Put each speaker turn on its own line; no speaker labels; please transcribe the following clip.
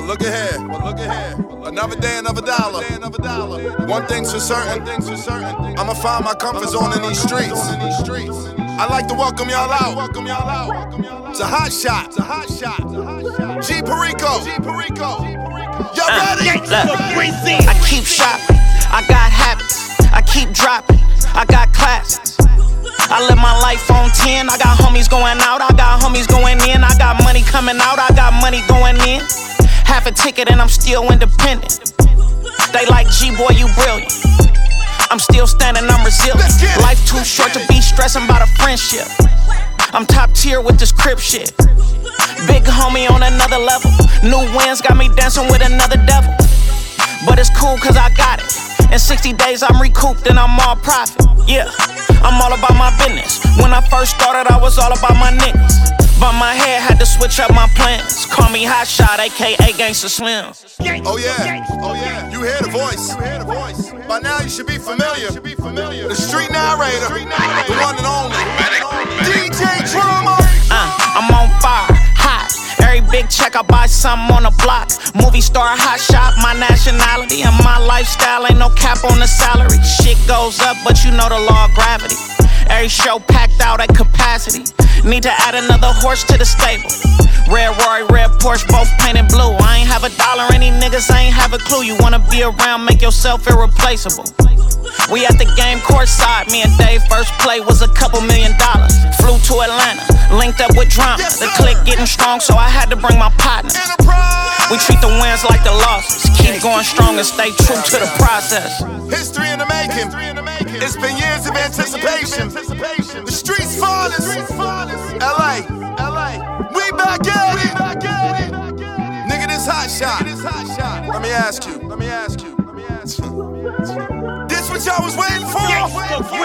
But look at here. Another day, another dollar. One thing's for certain. I'ma find my comfort zone in these streets. I'd like to welcome y'all out. It's a hot shot. G Perico. Y'all ready?
I keep shopping. I got habits. I keep dropping. I got classes. I live my life on 10. I got homies going out. I got homies going in. I got money coming out. I got money going in. Half a ticket and I'm still independent. They like, G-boy, you brilliant. I'm still standing, I'm resilient. Life too short to be stressing about a friendship. I'm top tier with this crib shit. Big homie on another level. New wins got me dancing with another devil. But it's cool cause I got it. In 60 days I'm recouped and I'm all profit. Yeah, I'm all about my business. When I first started I was all about my niggas. But my head had to switch up my plans. Call me Hot Shot, aka Gangsta Slim.
Oh yeah, you hear the voice. By now you should be familiar. The street narrator, the one and only DJ Drama.
I'm on fire, hot. Every big check I buy something on the block. Movie star, hot shot, my nationality and my lifestyle. Ain't no cap on the salary. Shit goes up, but you know the law of gravity. Every show packed out at capacity. Need to add another horse to the stable. Red Rory, red Porsche, both painted blue. I ain't have a dollar, any niggas ain't have a clue. You wanna be around, make yourself irreplaceable. We at the game courtside, me and Dave first play was $2 million. Flew to Atlanta, linked up with drama. The clique getting strong, so I had to bring my partner. We treat the wins like the losses. Keep going strong and stay true to the process.
History in the making. It's been years of anticipation. The streets finest. LA. We back at it. Nigga, this hot shot. Let me ask you. This what y'all was waiting for?